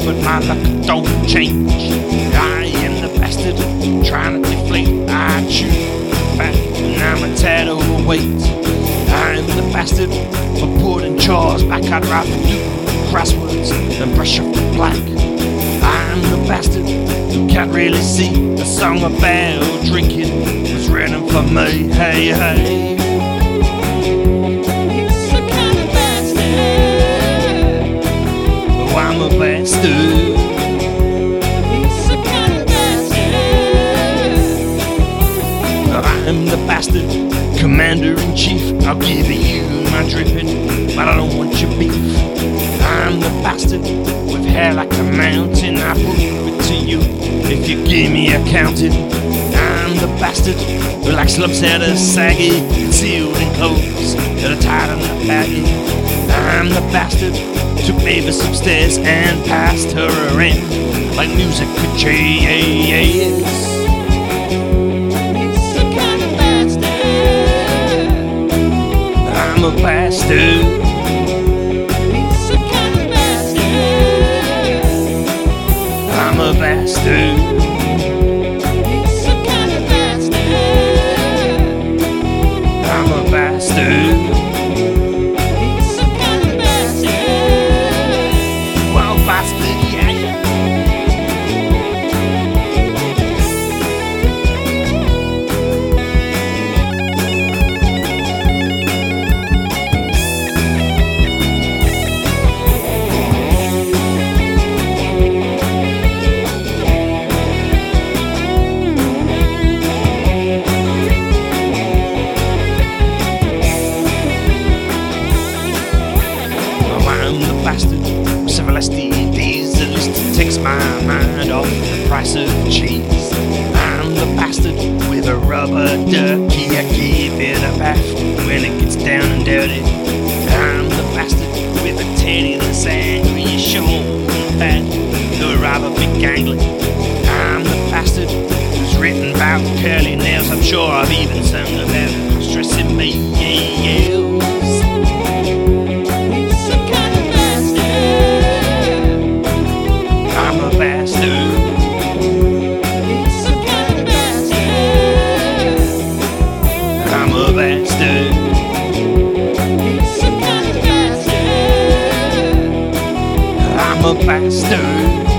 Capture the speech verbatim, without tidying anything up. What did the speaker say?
but my luck don't change. I am the bastard trying to deflate. I chew fat and I'm a tad overweight. I'm the bastard for putting chores back. I'd rather do crosswords than brush off the black. I'm the bastard who can't really see a song about drinking was written for me. Hey, hey. He's the kind of bastard. Oh, I'm a bastard. He's the kind of bastard. I'm the bastard commander-in-chief. I'll give you my dripping, but I don't want your beef. I'm the bastard with hair like a mountain. I prove it to you if you give me a counting. I'm the bastard who likes lumps that are saggy, concealed in clothes that are tied on the baggy. I'm the bastard took Mavis upstairs and passed her around like music could chase. He's the kind of bastard. I'm a bastard. He's the kind of bastard. I'm a bastard. He's the kind of bastard. I'm a bastard. He's the kind of bastard. Well, bastard, yeah, yeah. Bastard, several S T Ds, at least it takes my mind off the price of cheese. I'm the bastard with a rubber ducky. I give it a bath when it gets down and dirty. I'm the bastard with a teddy that's angry, short and fat, though rather big gangly. I'm the bastard who's written about curly nails. I'm sure I've even sung about stressing me. Yeah, yeah. I'm a bastard.